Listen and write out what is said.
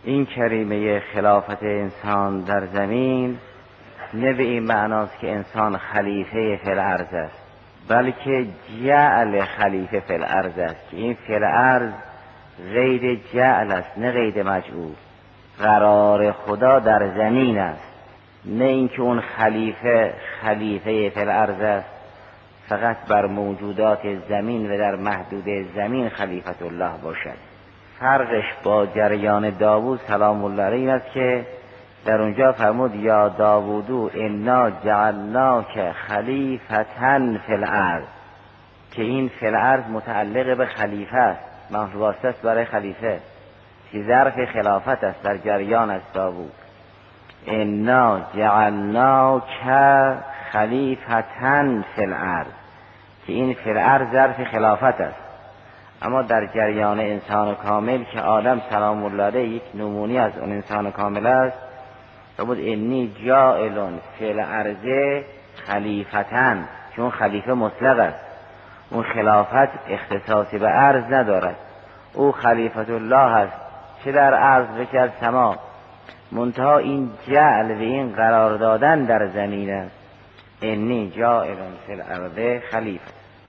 این کریمه خلافت انسان در زمین نه به این معناست که انسان خلیفه فی الارض است، بلکه جعل خلیفه فی الارض است که این فی الارض غیر جعل است نه غیر مجعول. قرار خدا در زمین است، نه اینکه اون خلیفه فی الارض است فقط بر موجودات زمین و در محدود زمین خلیفت الله باشد. فرقش با جریان داوود سلام الله علیه است که در اونجا فرمود یا داوودو انا جعلناک خلیفتن فی الارض، که این فی الارض متعلق به خلیفه است، واسطه است برای خلیفه، که ظرف خلافت است در جریان از داوود. انا جعلناک خلیفتن فی الارض، که این فی الارض ظرف خلافت است. اما در جریان انسان کامل که آدم سلام الله علیه یک نمونی از اون انسان کامل است، فرمود انی جاعل فی الارض خلیفتن، چون خلیفه مطلق است، اون خلافت اختصاصی به ارض ندارد، او خلیفت الله است چه در ارض و چه در سما، منتها این جعل و این قرار دادن در زمین است. انی جاعل فی الارض خلیفه.